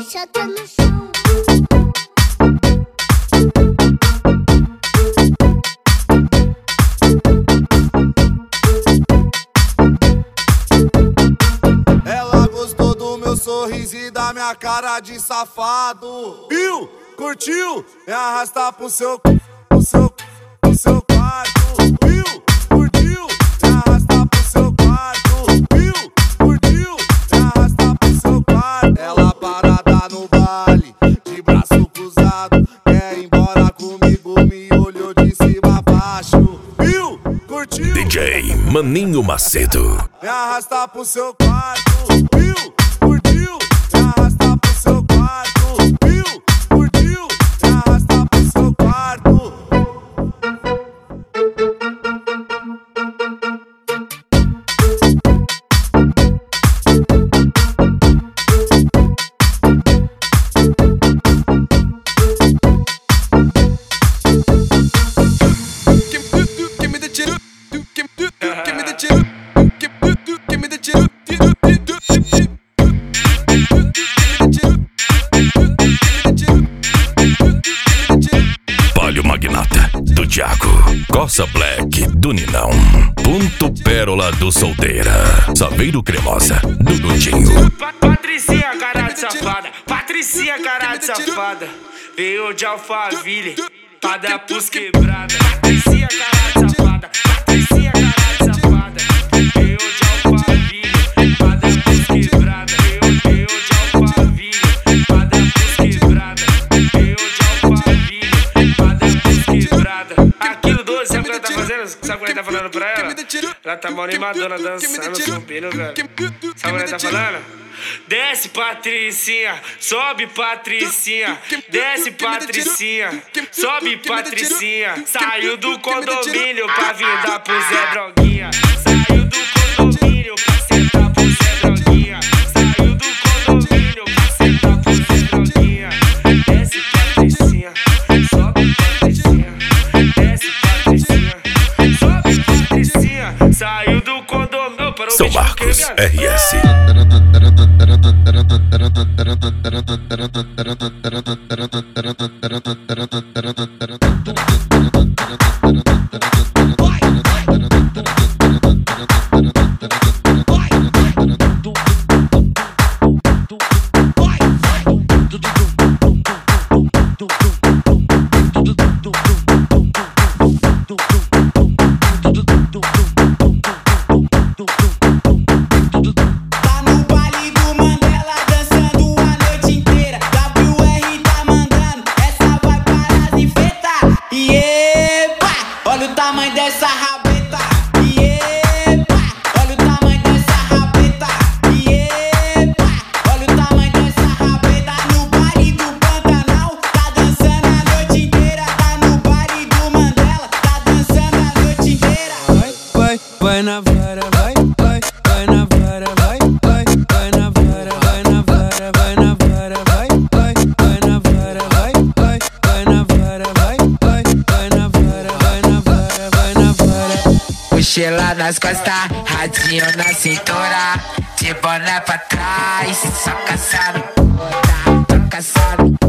chata no chão. Ela gostou do meu sorriso e da minha cara de safado. Viu? Curtiu? Me arrasta pro seu quarto. Viu? Curtiu? Me arrasta pro seu quarto. Viu? Curtiu? Me arrasta pro seu quarto. Ela parada no baile, de braço cruzado, quer ir embora comigo, me olhou de cima a baixo. Viu? Curtiu? DJ Maninho Macedo. Me arrasta pro seu quarto. Viu? Curtiu? Me arrasta pro seu quarto. Viu? Curtiu? Me arrasta pro seu quarto. Palio Magnata do Thiago, Coça Black do Ninão, Ponto Pérola do Solteira, Saveiro Cremosa do Dudinho. Patricinha, cara de safada, Patricinha, cara de safada, veio de Alphaville, pra dar pros quebrada. Patricinha, cara de safada, Patricinha, cara de safada, veio de Alphaville, pra dar pros quebrada. Veio de Alphaville, pra dar pros quebrada. Veio de Alphaville, pra dar pros quebrada. Aquilo doce, sabe o que ela tá fazendo? Sabe o que ele tá falando pra ela? Ela tá mal animadona dançando, subindo, velho. Sabe o que ela tá falando? Desce, Patricinha, sobe, Patricinha. Desce, Patricinha, sobe, Patricinha. Saiu do condomínio pra vir dar pro Zé Droguinha. Saiu do condomínio pra sentar pro Zé Droguinha. Saiu do condomínio pra sentar pro Zé Droguinha. Desce, Patricinha, sobe, Patricinha. Desce, Patricinha, sobe, Patricinha. Saiu do condomínio. São Marcos RS. Olha o tamanho dessa rabeta. Iepa, olha o tamanho dessa rabeta. Iepa, olha o tamanho dessa rabeta. No baile do Pantanal, tá dançando a noite inteira. Tá no baile do Mandela, tá dançando a noite inteira. Vai na vara, vai na vara, vai na vara, vai na vara, vai na vara, vai na vara, vai na vara, vai na vara. Mochila nas costas, radinho na cintura, de boné pra trás, só caçando, tá caçando.